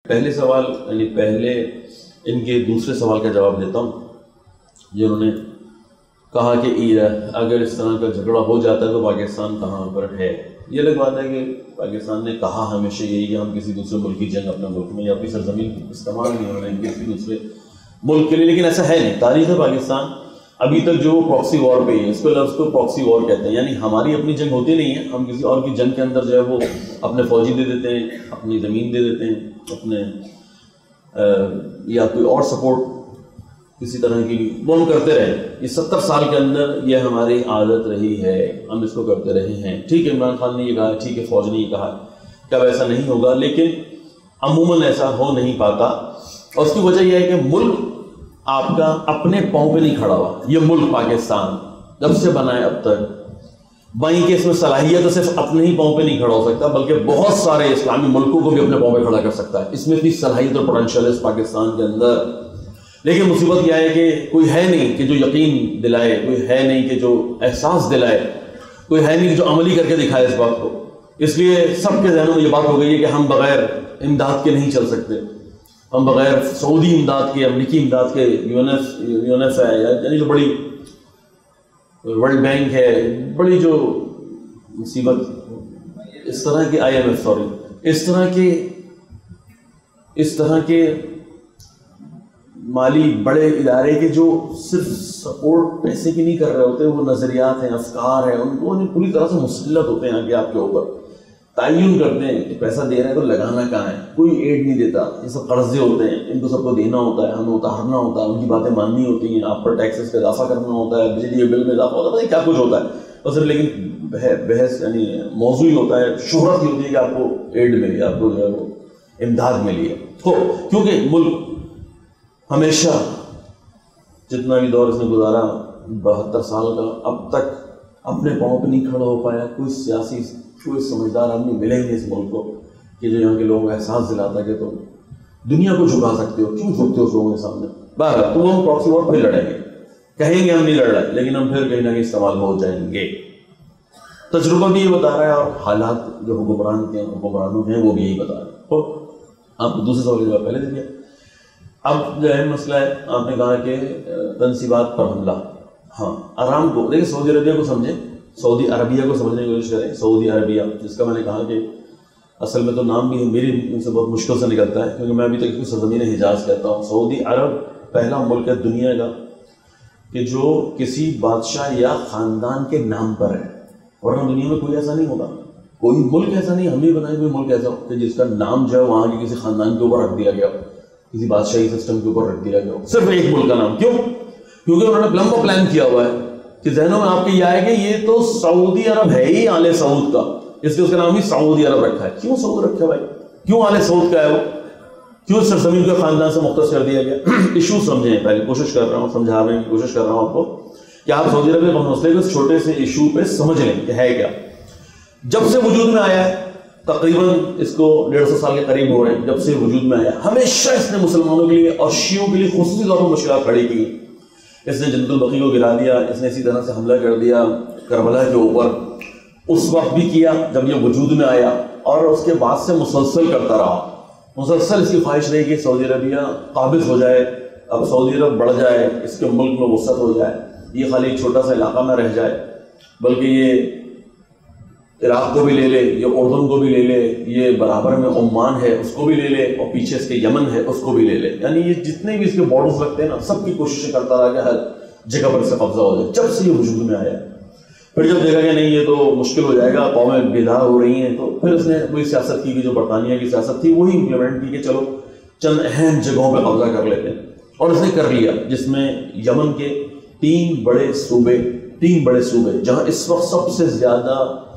پہلے سوال یعنی پہلے ان کے دوسرے سوال کا جواب دیتا ہوں، جنہوں نے کہا کہ اگر اس طرح کا جھگڑا ہو جاتا ہے تو پاکستان کہاں پر ہے۔ یہ الگ بات ہے کہ پاکستان نے کہا ہمیشہ یہی کہ ہم کسی دوسرے ملک کی جنگ اپنے ملک میں یا اپنی سرزمین کو استعمال نہیں ہو رہے ہیں کسی دوسرے ملک کے لیے، لیکن ایسا ہے نہیں۔ تاریخ پاکستان ابھی تک جو پراکسی وار پہ ہی، اس کو لفظ کو پراکسی وار کہتے ہیں، یعنی ہماری اپنی جنگ ہوتی نہیں ہے، ہم کسی اور کی جنگ کے اندر جو ہے وہ اپنے فوجی دے دیتے ہیں، اپنی زمین دے دیتے ہیں، اپنے یا کوئی اور سپورٹ کسی طرح کی وہ ہم کرتے رہے۔ یہ 70 سال کے اندر یہ ہماری عادت رہی ہے، ہم اس کو کرتے رہے ہیں۔ ٹھیک ہے، عمران خان نے یہ کہا، ٹھیک ہے فوج نے یہ کہا کہ اب ایسا نہیں ہوگا، لیکن عموماً ایسا ہو نہیں پاتا، اور اس کی وجہ یہ ہے کہ ملک آپ کا اپنے پاؤں پہ نہیں کھڑا ہوا۔ یہ ملک پاکستان جب سے بنا ہے اب تک وہیں کہ اس میں صلاحیت صرف اپنے ہی پاؤں پہ نہیں کھڑا ہو سکتا، بلکہ بہت سارے اسلامی ملکوں کو بھی اپنے پاؤں پہ کھڑا کر سکتا ہے۔ اس میں اتنی صلاحیت اور پوٹینشیل ہے اس پاکستان کے اندر، لیکن مصیبت یہ ہے کہ کوئی ہے نہیں کہ جو یقین دلائے، کوئی ہے نہیں کہ جو احساس دلائے، کوئی ہے نہیں کہ جو عملی کر کے دکھائے اس بات کو۔ اس لیے سب کے ذہنوں میں یہ بات ہو گئی ہے کہ ہم بغیر امداد کے نہیں چل سکتے، ہم بغیر سعودی امداد کے، امریکی امداد کے، یونیف ہے یعنی جو بڑی ورلڈ بینک ہے، بڑی جو مصیبت، اس طرح کے IMF اس طرح کے مالی بڑے ادارے کے جو صرف سپورٹ پیسے کی نہیں کر رہے ہوتے، وہ نظریات ہیں، افکار ہیں، ان کو پوری طرح سے مسلط ہوتے ہیں آگے آپ کے اوپر، تعین کرتے ہیں کہ پیسہ دے رہے ہیں تو لگانا کہاں ہے، کوئی ایڈ نہیں دیتا، یہ سب قرضے ہوتے ہیں، ان کو سب کو دینا ہوتا ہے، ہمیں اتارنا ہوتا ہے، ان کی باتیں ماننی ہوتی ہیں، آپ پر ٹیکسز پہ اضافہ کرنا ہوتا ہے، بجلی کے بل میں اضافہ ہوتا ہے، کیا کچھ ہوتا ہے، اور صرف لیکن بحث یعنی موضوع ہی ہوتا ہے، شہرت ہی ہوتی ہے کہ آپ کو ایڈ ملی، آپ کو جو ہے وہ امداد ملی ہے۔ تو کیونکہ ملک ہمیشہ جتنا بھی دور اس نے گزارا 72 سال کا، اب تک اپنے پاؤں پہ نہیں کھڑا ہو پایا۔ کوئی سیاسی، کوئی سمجھدار آدمی ملے ہی نہیں اس ملک کو کہ جو یہاں کے لوگوں کو احساس دلاتا کہ تم دنیا کو جھکا سکتے ہو، کیوں جھکتے ہو اس لوگوں کے سامنے؟ بہرحال تو ہم پراکسی وار پھر لڑیں گے، کہیں گے ہم نہیں لڑ رہے، لیکن ہم پھر کہیں نہ کہیں استعمال ہو جائیں گے۔ تجربہ بھی یہ بتا رہا ہے اور حالات جو حکمرانوں ہیں وہ بھی یہی بتا رہے ہیں۔ تو آپ کو دوسرے سوال کا جواب پہلے دے دیا۔ اب جو اہم مسئلہ ہے، آپ نے کہا کہ تنصیبات پر حملہ، ہاں آرام کو دیکھیں، سعودی عربیہ کو سمجھیں، سعودی عربیہ کو سمجھنے کی کوشش کریں۔ سعودی عربیہ جس کا میں نے کہا کہ اصل میں تو نام بھی میری ان سے بہت مشکل سے نکلتا ہے، کیونکہ میں ابھی تک سرزمین حجاز کہتا ہوں۔ سعودی عرب پہلا ملک ہے دنیا کا کہ جو کسی بادشاہ یا خاندان کے نام پر ہے، ورنہ دنیا میں کوئی ایسا نہیں ہوتا، کوئی ملک ایسا نہیں، ہم ہی بنائے کوئی ملک ایسا کہ جس کا نام جو ہے وہاں کے کسی خاندان کے اوپر رکھ دیا گیا، کسی بادشاہی سسٹم کے اوپر رکھ دیا گیا، صرف ایک ملک کا نام۔ کیوں؟ کیونکہ انہوں نے لمبا پلان کیا ہوا ہے کہ ذہنوں میں آپ کے یہ آئے کہ یہ تو سعودی عرب ہے ہی آل سعود کا، اس لیے اس کا نام ہی سعودی عرب رکھا ہے۔ کیوں سعود رکھا ہے بھائی؟ کیوں آل سعود کا ہے وہ؟ کیوں سرزمین کو خاندان سے مختص کر دیا گیا؟ ایشو سمجھیں، پہلے کوشش کر رہا ہوں سمجھانے کی کوشش کر رہا ہوں آپ کو کہ آپ سعودی عرب کے مسئلے کو اس چھوٹے سے ایشو پہ سمجھ لیں کہ ہے کیا۔ جب سے وجود میں آیا ہے، تقریباً اس کو 150 سال کے قریب ہو رہے ہیں، جب سے وجود میں آیا ہمیشہ اس نے مسلمانوں کے لیے اور شیعوں کے لیے خصوصی طور پر مشکلات کھڑی کی۔ اس نے جنت البقیع کو گرا دیا، اس نے اسی طرح سے حملہ کر دیا کربلا کے اوپر، اس وقت بھی کیا جب یہ وجود میں آیا، اور اس کے بعد سے مسلسل کرتا رہا۔ مسلسل اس کی خواہش رہی کہ سعودی عربیہ قابض ہو جائے، اب سعودی عرب بڑھ جائے، اس کے ملک میں وسعت ہو جائے، یہ خالی ایک چھوٹا سا علاقہ نہ رہ جائے، بلکہ یہ عراق کو بھی لے لے، یہ اردن کو بھی لے لے، یہ برابر میں عمان ہے اس کو بھی لے لے، اور پیچھے اس کے یمن ہے اس کو بھی لے لے، یعنی یہ جتنے بھی اس کے بارڈرز لگتے ہیں نا، سب کی کوششیں کرتا رہا کہ ہر جگہ پر اس کا قبضہ ہو جائے۔ جب سے یہ وجود میں آیا، پھر جب دیکھا کہ نہیں یہ تو مشکل ہو جائے گا، قومیں بیدار ہو رہی ہیں، تو پھر اس نے وہی سیاست کی کہ جو برطانیہ کی سیاست تھی وہی امپلیمنٹ کی کہ چلو چند اہم جگہوں پہ قبضہ کر لیتے ہیں، اور اس نے کر لیا، جس میں یمن کے تین بڑے صوبے جہاں اس وقت سب سے زیادہ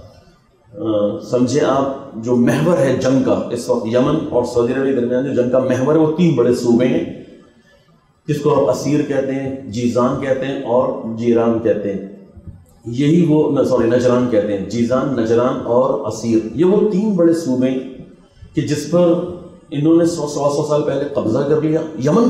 سمجھے آپ جو محور ہے جنگ کا، اس وقت یمن اور سعودی عرب کے درمیان جو جنگ کا محور ہے وہ تین بڑے صوبے ہیں، جس کو آپ اسیر کہتے ہیں، جیزان کہتے ہیں اور جیران کہتے ہیں، یہی وہ نجران کہتے ہیں، جیزان، نجران اور اسیر، یہ وہ تین بڑے صوبے کہ جس پر انہوں نے 100 سال پہلے قبضہ کر لیا۔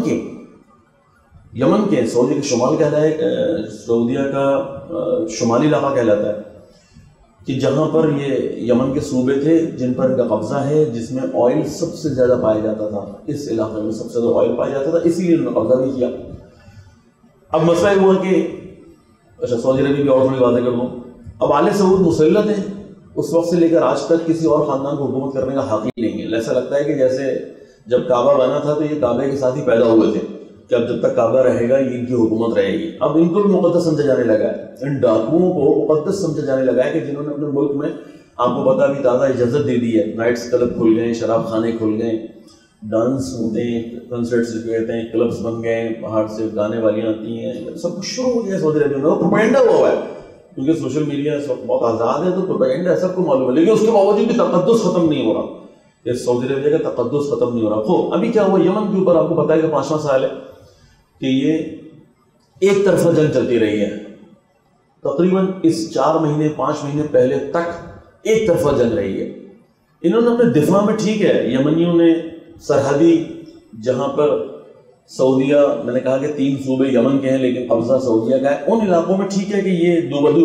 یمن کے سعودی کا شمال کہتا ہے، سعودیہ کا شمالی علاقہ کہلاتا ہے، کہ جہاں پر یہ یمن کے صوبے تھے جن پر ان کا قبضہ ہے، جس میں آئل سب سے زیادہ پایا جاتا تھا، اس علاقے میں سب سے زیادہ آئل پایا جاتا تھا، اسی لیے انہوں نے قبضہ بھی کیا۔ اب مسئلہ یہ ہوا کہ اچھا سعودی عربی کی اور تھوڑی باتیں کر لوں۔ اب آل سعود مسلط ہیں، اس وقت سے لے کر آج تک کسی اور خاندان کو حکومت کرنے کا حق ہی نہیں ہے۔ ایسا لگتا ہے کہ جیسے جب کعبہ بنا تھا تو یہ کعبے کے ساتھ ہی پیدا ہوئے تھے کہ اب جب تک کعبہ رہے گا یہ ان کی حکومت رہے گی۔ اب ان کو بھی مقدس سمجھا جانے لگا ہے، ان ڈاکوؤں کو مقدس سمجھا جانے لگا ہے کہ جنہوں نے اپنے ملک میں آپ کو پتا بھی تازہ اجازت دے دی ہے، نائٹس کلب کھل گئے، شراب خانے کھل گئے، ڈانس ہوتے ہیں، کنسرٹس کہتے ہیں، کلبس بن گئے، باہر سے گانے والیاں آتی ہیں، سب کچھ شروع ہو گیا سعودی عربیہ میں۔ پروپیگنڈا ہوا ہے کیونکہ سوشل میڈیا اس وقت بہت آزاد ہے، تو پروپیگنڈا سب کو معلوم ہے، لیکن اس کے باوجود بھی تقدس ختم نہیں ہو رہا، یہ سعودی عربیہ کا تقدس ختم نہیں ہو رہا۔ خب ابھی کیا ہوا یمن کے اوپر، آپ کو پتا ہے کہ 5واں سال ہے کہ یہ ایک طرفہ جنگ چلتی رہی ہے، تقریباً اس 4 مہینے 5 مہینے پہلے تک ایک طرفہ جنگ رہی ہے۔ انہوں نے اپنے دفاع میں ٹھیک ہے، یمنیوں نے سرحدی جہاں پر سعودیہ، میں نے کہا کہ 3 صوبے یمن کے ہیں لیکن قبضہ سعودیہ کا ہے، ان علاقوں میں ٹھیک ہے کہ یہ دو بدو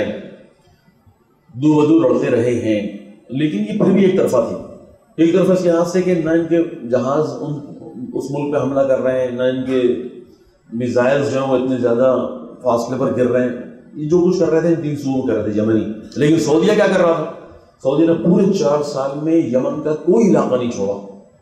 لڑتے رہے ہیں، لیکن یہ پھر بھی ایک طرفہ تھی۔ ایک طرفہ اس لحاظ سے کہ نہ ان کے جہاز اس ملک پہ حملہ کر رہے ہیں، نہ ان کے میزائلز جو ہیں وہ اتنے زیادہ فاصلے پر گر رہے ہیں، یہ جو کچھ کر رہے تھے 3 صوبوں کر رہے تھے یمنی۔ لیکن سعودیہ کیا کر رہا تھا؟ سعودی نے پورے 4 سال میں یمن کا کوئی علاقہ نہیں چھوڑا،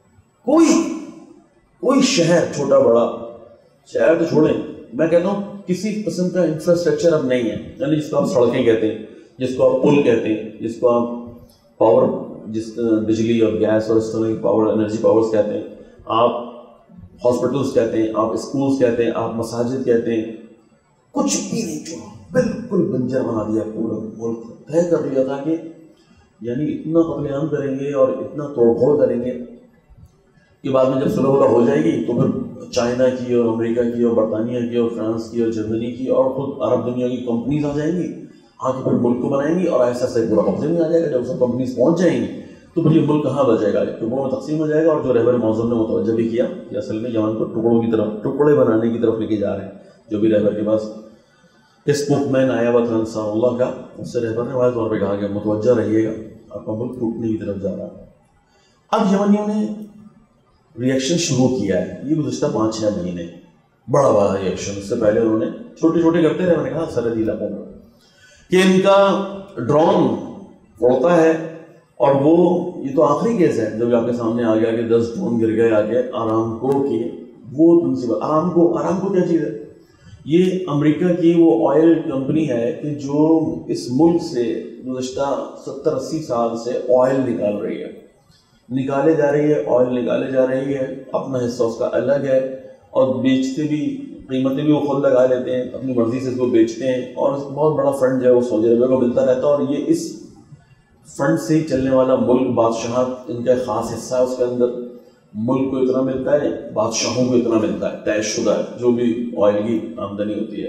کوئی شہر، چھوٹا بڑا شہر تو چھوڑیں، میں کہتا ہوں کسی قسم کا انفراسٹرکچر اب نہیں ہے، یعنی جس کو آپ سڑکیں کہتے ہیں، جس کو آپ پل کہتے ہیں، جس کو آپ پاور، بجلی اور گیس اور اس طرح کی پاور، انرجی پاورز کہتے ہیں، آپ ہاسپٹلس کہتے ہیں، آپ اسکولس کہتے ہیں، آپ مساجد کہتے ہیں، کچھ بھی نہیں چھوڑا، بالکل بنجر بنا دیا پورا ملک، طے کر لیا تھا کہ یعنی اتنا قتل عام کریں گے اور اتنا توڑ پھوڑ کریں گے کہ بعد میں جب صلح ہو جائے گی تو پھر چائنا کی اور امریکہ کی اور برطانیہ کی اور فرانس کی اور جرمنی کی اور خود عرب دنیا کی کمپنیز آ جائیں گی، آ کے پھر ملک کو بنائیں گی اور ایسا پورا قبضے میں آ جائے گا۔ جب سب کمپنیز پہنچ جائیں گی تو پھر یہ ملک کہاں بچے گا؟ ٹکڑوں میں تقسیم ہو جائے گا۔ اور جو رہبر معظم نے متوجہ بھی کیا کہ اصل میں یمن کو ٹکڑوں کی طرف، ٹکڑے بنانے کی طرف لے کے جا رہے ہیں، جو بھی رہبر کے پاس اسپوک مین آیا ہوا تھا انصار اللہ کا، اس سے رہبر نے واضح طور پہ کہا کہ متوجہ رہیے گا، آپ کا ملک ٹوٹنے کی طرف جا رہا ہے۔ اب یمنیوں نے ریئیکشن شروع کیا ہے، یہ گزشتہ 5-6 مہینے بڑا ریئیکشن، اس سے پہلے انہوں نے چھوٹے چھوٹے کرتے رہے، میں نے کہا سرحدی علاقوں میں، کہ ان کا ڈرون اڑتا ہے، اور وہ یہ تو آخری کیس ہے جب آپ کے سامنے آ گیا کہ 10 ڈرون گر گئے آگے آرامکو کی، وہ تنصیب آرامکو کیا چیز ہے؟ یہ امریکہ کی وہ آئل کمپنی ہے کہ جو اس ملک سے گزشتہ 70-80 سال سے آئل نکال رہی ہے، نکالے جا رہی ہے، اپنا حصہ اس کا الگ ہے، اور بیچتے بھی، قیمتیں بھی وہ خود لگا لیتے ہیں، اپنی مرضی سے اس کو بیچتے ہیں، اور بہت بڑا فنڈ جو ہے وہ سعودی عربیہ کو ملتا رہتا ہے، اور یہ اس فنڈ سے ہی چلنے والا ملک، بادشاہت ان کا خاص حصہ ہے، اس کے اندر ملک کو اتنا ملتا ہے، بادشاہوں کو اتنا ملتا ہے، طے شدہ ہے جو بھی آئل کی آمدنی ہوتی ہے،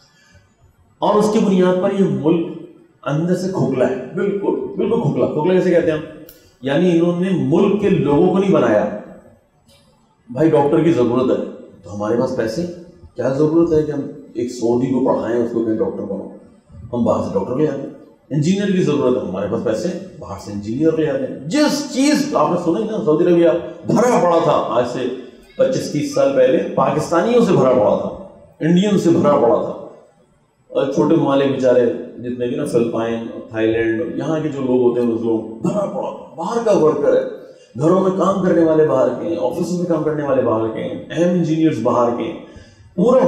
اور اس کی بنیاد پر یہ ملک اندر سے کھوکھلا ہے، بالکل کھوکھلا کیسے کہتے ہیں ہم؟ یعنی انہوں نے ملک کے لوگوں کو نہیں بنایا، بھائی ڈاکٹر کی ضرورت ہے تو ہمارے پاس پیسے، کیا ضرورت ہے کہ ہم ایک سعودی کو پڑھائیں اس کو کہیں ڈاکٹر بنو، ہم باہر سے ڈاکٹر لے آتے ہیں، انجینئر کی ضرورت ہے ہمارے پاس پیسے، باہر سے انجینئر لے آتے ہیں، جس چیز آپ نے سنا ہی نا، سعودی عربیہ بھرا پڑا تھا آج سے 25-30 سال پہلے، پاکستانیوں سے بھرا پڑا تھا، انڈین سے بھرا پڑا تھا، اور چھوٹے ممالک بیچارے جتنے بھی نا، فلپائن، تھائی لینڈ، یہاں کے جو لوگ ہوتے ہیں اس لوگ بھرا پڑا، باہر کا ورکر ہے، گھروں میں کام کرنے والے باہر کے ہیں، آفسوں میں کام کرنے والے باہر کے ہیں، اہم انجینئرز باہر کے ہیں، پورا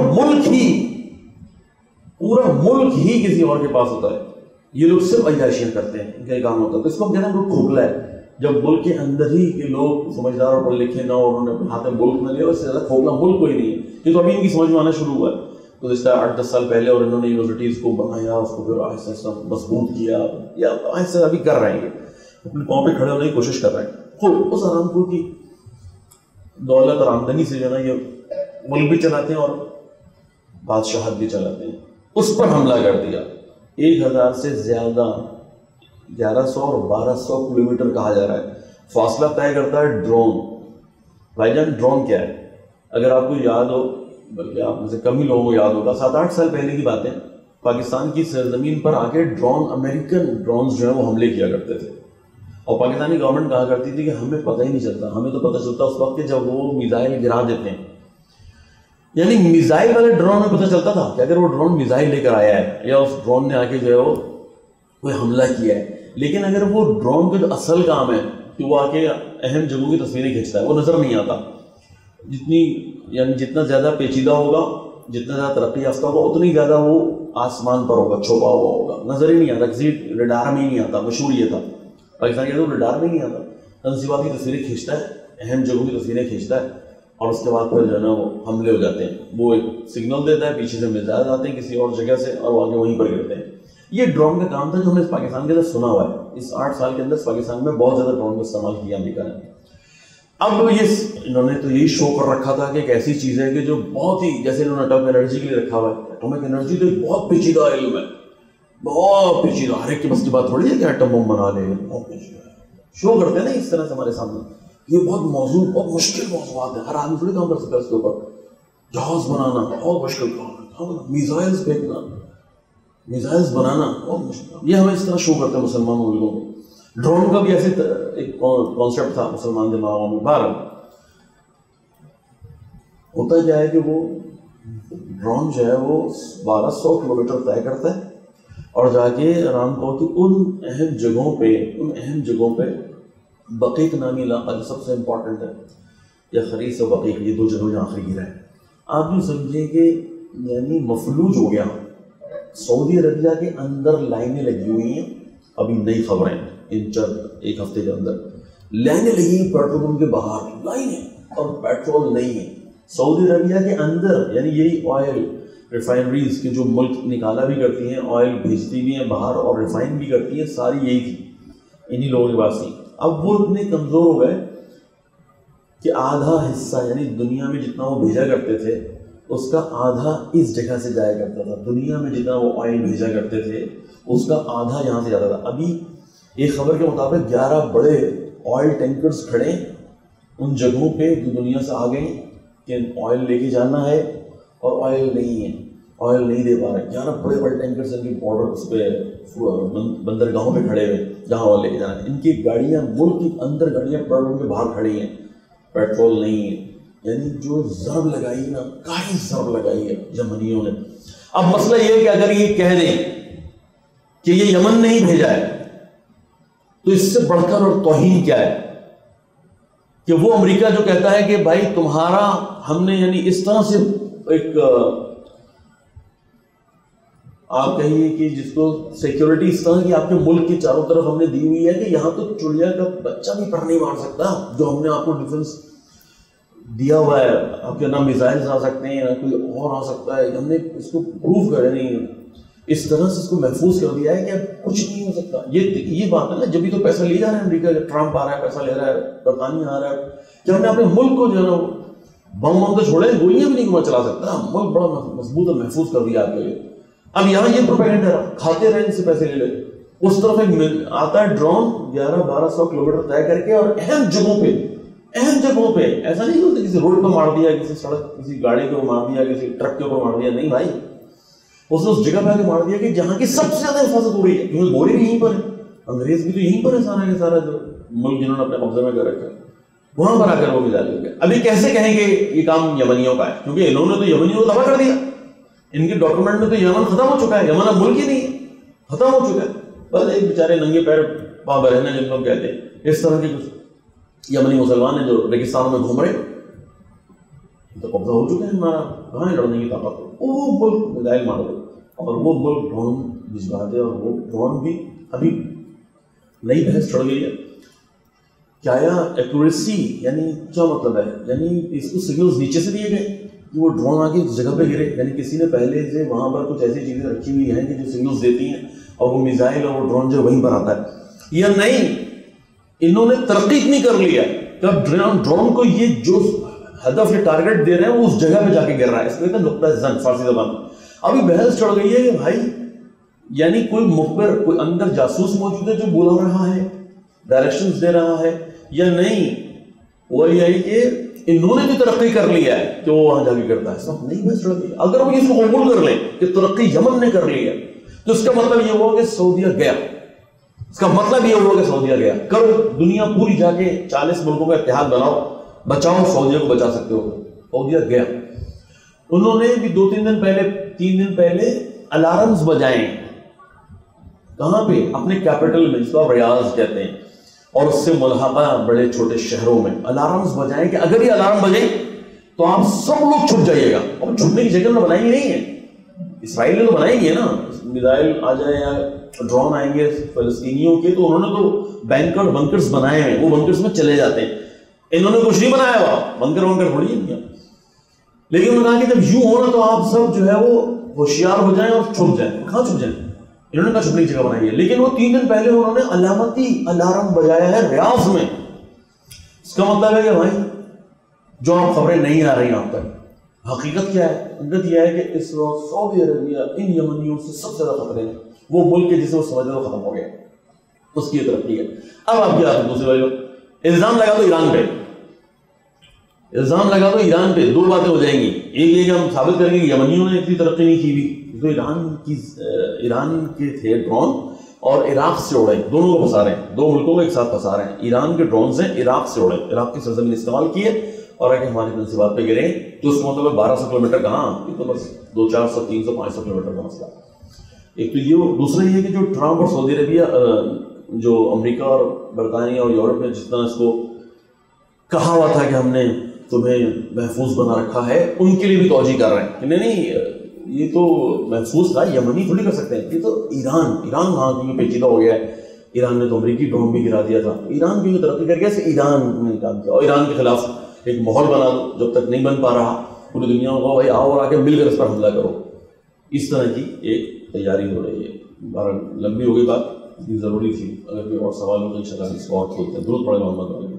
ملک ہی کسی اور کے پاس ہوتا ہے، یہ لوگ صرف عیاشیاں کرتے ہیں، ان کا کام ہوتا ہے، تو اس کو ہم کہتے ہیں ملک کھوکھلا ہے، جب ملک کے اندر ہی کے لوگ سمجھدار اور پڑھے لکھے نہ، اور انہوں نے اپنے ہاتھ میں ملک نہ لیا، اس سے زیادہ کھوکھلا ملک کوئی نہیں ہے، یہ تو ابھی ان کی سمجھ میں آنا شروع ہوا ہے گزشتہ 8-10 سال پہلے، اور انہوں نے یونیورسٹیز کو بنایا، اس کو پھر آہستہ آہستہ مضبوط کیا، یا آہستہ ابھی کر رہے ہیں، اپنے پاؤں پہ کھڑے ہونے کی کوشش کر رہے ہیں، خود اس آرامکو کی دولت اور آمدنی سے جو ہے نا یہ ملک بھی چلاتے ہیں اور بادشاہت بھی چلاتے ہیں، اس پر حملہ کر دیا، 1000 سے زیادہ 1100 اور 1200 کلومیٹر کہا جا رہا ہے فاصلہ طے کرتا ہے ڈرون۔ بھائی جان ڈرون کیا ہے؟ اگر آپ کو یاد ہو، بلکہ آپ میں سے کم ہی لوگوں کو یاد ہوگا، 7-8 سال پہلے کی بات ہے، پاکستان کی سرزمین پر آ کے امریکن ڈرونز جو ہیں وہ حملے کیا کرتے تھے، اور پاکستانی گورنمنٹ کہا کرتی تھی کہ ہمیں پتہ ہی نہیں چلتا، ہمیں تو پتہ چلتا اس وقت کہ جب وہ میزائل گرا دیتے ہیں. یعنی میزائل والے ڈرون میں پتہ چلتا تھا کہ اگر وہ ڈرون میزائل لے کر آیا ہے یا اس ڈرون نے آ کے جو ہے وہ کوئی حملہ کیا ہے. لیکن اگر وہ ڈرون کا جو اصل کام ہے کہ وہ آ کے اہم جگہوں کی تصویریں کھینچتا ہے، وہ نظر نہیں آتا. جتنا زیادہ پیچیدہ ہوگا، جتنا زیادہ ترقی یافتہ ہوگا، اتنی زیادہ وہ آسمان پر ہوگا، چھپا ہوا ہوگا، نظر ہی نہیں آتا، کسی ریڈار میں ہی نہیں آتا. مشہور یہ تھا پاکستان کے ریڈار میں ہی نہیں آتا، تنصیبات کی تصویریں کھینچتا ہے، اہم جگہوں کی تصویریں کھینچتا ہے، اور اس کے بعد پھر جو ہے نا وہ حملے ہو جاتے ہیں. وہ ایک سگنل دیتا ہے، پیچھے سے میزائل آتے ہیں کسی اور جگہ سے اور وہ آگے وہیں پر گرتے ہیں. یہ ڈرون کا کام تھا جو ہم نے اس پاکستان کے اندر سنا ہوا ہے. اس 8 سال کے اندر پاکستان میں بہت زیادہ ڈرون کا استعمال کیا امریکہ نے. اب انہوں نے تو یہی شو کر رکھا تھا کہ ایک ایسی چیز ہے کہ جو بہت ہی، جیسے انہوں نے اٹامک انرجی کے لیے رکھا ہوا ہے. اٹامک انرجی تو ایک بہت پیچیدہ علم ہے، بہت پیچیدہ، ہر ایک کے بس کی بات تھوڑی ہے کہ ایٹم بم بنا لے. بہت پیچیدہ ہے، شو کرتے ہیں نا اس طرح سے ہمارے سامنے. یہ بہت موضوع، بہت مشکل موضوعات ہیں، ہر آدمی تھوڑی کام کر سکتا ہے اس کے اوپر. جہاز بنانا بہت مشکل کام ہے، میزائلز پھینکنا، میزائلز بنانا بہت مشکل. یہ ہمیں اس طرح شو کرتے ہیں مسلمان ملکوں کو. ڈرون کا بھی ایسے ایک کانسیپٹ تھا مسلمان دماغوں میں. بہرحال ہوتا کیا ہے کہ وہ ڈرون جو ہے وہ 1200 کلومیٹر طے کرتا ہے اور جا کے رام کو کی ان اہم جگہوں پہ بقیق نامی علاقہ جو سب سے امپورٹنٹ ہے، یا خریص و بقیق، یہ 2 جگہوں جہاں آخری گرا ہے. آپ یوں سمجھیں کہ یعنی مفلوج ہو گیا. سعودی عربیہ کے اندر لائنیں لگی ہوئی ہیں، ابھی نئی خبریں ان چند 1 ہفتے کے اندر لائنیں لگی ہیں پیٹرول پمپ کے باہر، لائنیں، اور پیٹرول نہیں ہے. سعودی عربیہ کے اندر، یعنی یہی آئل ریفائنریز کے جو ملک نکالا بھی کرتی ہیں، آئل بھیجتی بھی ہیں باہر اور ریفائن بھی کرتی ہیں، ساری یہی تھی، انہی لوگوں کے پاس تھی. اب وہ اتنے کمزور ہو گئے کہ آدھا حصہ، یعنی دنیا میں جتنا وہ بھیجا کرتے تھے اس کا آدھا اس جگہ سے جایا کرتا تھا. دنیا میں جتنا وہ آئل بھیجا کرتے تھے اس کا آدھا یہاں سے جاتا تھا. ابھی ایک خبر کے مطابق 11 بڑے آئل ٹینکرز کھڑے ان جگہوں پہ جو دنیا سے آ گئے کہ آئل لے کے جانا ہے اور آئل نہیں ہے، آئل نہیں دے پا رہے. 11 بڑے بڑے ٹینکرز ان کی بارڈر اس پہ بندرگاہوں پہ کھڑے ہوئے جہاں آئل لے کے جانا ہے. ان کی گاڑیاں ملک کے اندر، گاڑیاں پیٹرول کے باہر کھڑی ہیں، پیٹرول نہیں ہے. یعنی جو ضرب لگائی نا، کاہی ضرب لگائی ہے یمنیوں نے. اب مسئلہ یہ ہے کہ اگر یہ کہہ دیں کہ یہ یمن نے ہی بھیجا ہے تو اس سے بڑھ کر اور توہین کیا ہے کہ وہ امریکہ جو کہتا ہے کہ بھائی تمہارا ہم نے، یعنی اس طرح سے ایک آپ کہیے کہ جس کو سیکیورٹی اس طرح کی آپ کے ملک کے چاروں طرف ہم نے دی ہوئی ہے کہ یہاں تو چڑیا کا بچہ بھی پر نہیں مار سکتا. جو ہم نے آپ کو ڈیفنس دیا ہوا ہے، آپ کے نہ میزائلز آ سکتے ہیں نہ کوئی اور آ سکتا ہے، ہم نے اس کو پروف کرے نہیں، اس طرح سے اس کو محفوظ کر دیا ہے کہ اب کچھ نہیں ہو سکتا. یہ بات ہے نا، جبھی تو پیسہ لے جا رہے ہیں امریکہ، ٹرمپ آ رہا ہے پیسہ لے رہا ہے، برطانیہ آ رہا ہے کہ ہم نے اپنے ملک کو جو ہے نا بم تو چھوڑے، گولیاں بھی نہیں چلا سکتا، ملک بڑا مضبوط اور محفوظ کر دیا آپ کے لیے. اب یہاں یہ پروپیگنڈا کھاتے رہے، ان سے پیسے لے لے. اس طرف ایک آتا ہے ڈرون 1100-1200 کلومیٹر طے کر کے، اور اہم جگہوں پہ ایسا نہیں ہوتا کسی روڈ پہ مار دیا، کسی سڑک، کسی گاڑی کے اوپر مار دیا، کسی ٹرک کے اوپر مار دیا. نہیں بھائی، اس نے اس جگہ پہ آ کے مار دیا کہ جہاں کی سب سے زیادہ حفاظت ہو رہی ہے، کیونکہ گولی بھی یہیں پر ہے، انگریز بھی تو یہیں پر ہے، سارا کے سارا جو ملک جنہوں نے اپنے قبضے میں کر رکھا ہے وہاں پر آ کر وہ مزاج ہو گیا. ابھی کیسے کہیں گے یہ کام یمنیوں کا ہے، کیونکہ انہوں نے تو یمنیوں کو تباہ کر دیا. ان کے ڈاکومنٹ میں تو یمن ختم ہو چکا ہے، یمن اب ملک ہی نہیں ہے، ختم ہو چکا ہے. بس ایک بیچارے ننگے پیر وہاں پر رہنا جن کو ہم کہتے ہیں، اس طرح کے کچھ یمنی مسلمان ہیں جو ریگستانوں میں گھوم رہے، تو قبضہ ہو چکا ہے ہمارا، کہاں ہے لڑنے کی طاقت؟ وہ ملک میزائل مار دے اور وہ ملک ڈرون بھجوا دے. اور وہ ڈرون بھی ابھی نئی بحث چڑھ گئی ہے کیا ایکوریسی، یعنی کیا مطلب ہے، یعنی اس کو سگنلز نیچے سے دیے گئے کہ وہ ڈرون آ کے اس جگہ پہ گرے، یعنی کسی نے پہلے سے وہاں پر کچھ ایسی چیزیں رکھی ہوئی ہیں کہ جو سگنلز دیتی ہیں اور وہ میزائل اور وہ ڈرون جو وہیں پر آتا ہے. یا نہیں، انہوں نے ترقی اتنی کر لیا کہ اب ڈرون کو یہ جو ہدف یا ٹارگٹ دے رہے ہیں وہ اس جگہ پہ جا کے گر رہا ہے. اس کو کہتے ہیں نقطہ زن فارسی زبان میں. ابھی بحث چڑھ گئی ہے کہ بھائی یعنی کوئی مخبر، کوئی اندر جاسوس موجود ہے جو بولا رہا ہے، ڈائریکشنز دے رہا ہے، یا نہیں. وہ یہ ہے کہ انہوں نے بھی ترقی کر لیا ہے کہ وہ وہاں جا کے کرتا ہے. سب نہیں بس لڑکی. اگر وہ اس کو قبول کر لیں کہ ترقی یمن نے کر لی ہے تو اس کا مطلب یہ ہوا کہ سعودیہ گیا. اس کا مطلب یہ ہوا کہ سعودیہ گیا. کرو دنیا پوری جا کے 40 ملکوں کا اتحاد بناؤ, بچاؤ, سعودیہ کو بچا سکتے ہو. سعودیہ گیا. انہوں نے بھی 3 دن پہلے الارمز بجائے. کہاں پہ؟ اپنے کیپٹل میں, جس کو آپ ریاض کہتے ہیں, اور اس سے ملحقہ بڑے چھوٹے شہروں میں الارمز بجائیں کہ اگر یہ الارم بجے تو آپ سب لوگ چھپ جائیے گا. اور چھپنے کی جگہ بنائی نہیں ہے, اسرائیل نے تو بنائی گی نا. میزائل آ جائے یا ڈرون آئیں گے فلسطینیوں کے, تو انہوں نے تو بنکرز بنائے ہیں, وہ بنکرز میں چلے جاتے ہیں. انہوں نے کچھ نہیں بنایا ہوا, بنکر تھوڑی ہے. لیکن انہوں نے کہا کہ جب یوں ہونا تو آپ سب جو ہے وہ ہوشیار ہو جائیں اور چھپ جائیں. کہاں چھپ جائیں؟ انہوں نے کہا چھپنے کی جگہ بنائی ہے. لیکن وہ 3 دن پہلے انہوں نے علامتی الارم بجایا ہے ریاض میں. اس کا مطلب ہے کہ بھائی جو آپ خبریں نہیں آ رہی آپ تک, حقیقت کیا ہے؟ حقیقت یہ ہے کہ اس وقت سعودی عربیہ ان یمنیوں سے سب سے زیادہ خطرے ہیں. وہ ملک ہے جسے وہ سمجھ رہے ختم ہو گیا, اس کی یہ ترقی ہے. اب آپ کیا دوسرے بھائی الزام لگا دو ایران پہ, الزام لگا دو ایران پہ. 2 باتیں ہو جائیں گی. ایک یہ کہ ہم ثابت کریں گے کہ یمنیوں نے اتنی ترقی نہیں کی بھی, تو ایران کے تھے ڈرون اور عراق سے اڑے, دونوں کو پھنسا رہے ہیں, 2 ملکوں کو ایک ساتھ پھنسا رہے ہیں. ایران کے ڈرون سے عراق سے اڑے, عراق کی سرزمین استعمال کیے اور اگر ہماری تنصیبات پہ گرے تو اس کا مطلب 1200 کلومیٹر کہاں, یہ تو بس 200, 400, 300, 500 کلومیٹر کا مسئلہ. ایک تو یہ. دوسرا یہ کہ جو ٹرمپ اور سعودی عربیہ, جو امریکہ اور برطانیہ اور یورپ نے جس طرح اس کو کہا ہوا تھا کہ ہم نے تمہیں محفوظ بنا رکھا ہے, ان کے لیے بھی توجہ کر رہے ہیں کہ نہیں یہ تو محفوظ تھا, یمنی تھوڑی کر سکتے ہیں. یہ تو ایران وہاں کیونکہ پیچیدہ ہو گیا ہے. ایران نے تو امریکی ڈرون بھی گرا دیا تھا. ایران کیونکہ ترقی کر گیا سے ایران نے کام کیا, اور ایران کے خلاف ایک ماحول بنا دو. جب تک نہیں بن پا رہا پوری دنیا کو بھائی آؤ اور آ کے مل کر اس پر حملہ کرو. اس طرح کی ایک تیاری ہو رہی ہے. لمبی ہو گئی بات, ضروری تھی. اگر کوئی اور سوال ہو تو انشاءاللہ اس کو اور کھولتے ہیں. درود پڑے محمد.